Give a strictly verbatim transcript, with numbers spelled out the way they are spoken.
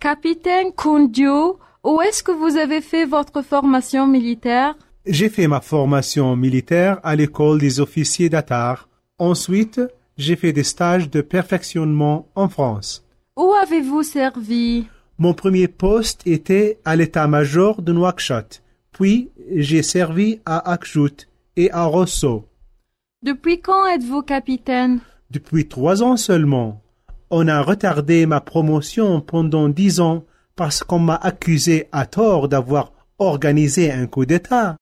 Capitaine Koundio, où est-ce que vous avez fait votre formation militaire? J'ai fait ma formation militaire à l'école des officiers d'Atar. Ensuite, j'ai fait des stages de perfectionnement en France. Où avez-vous servi? Mon premier poste était à l'état-major de Nouakchott. Puis, j'ai servi à Akjout et à Rosso. Depuis quand êtes-vous capitaine? Depuis trois ans seulement. On a retardé ma promotion pendant dix ans parce qu'on m'a accusé à tort d'avoir organisé un coup d'État.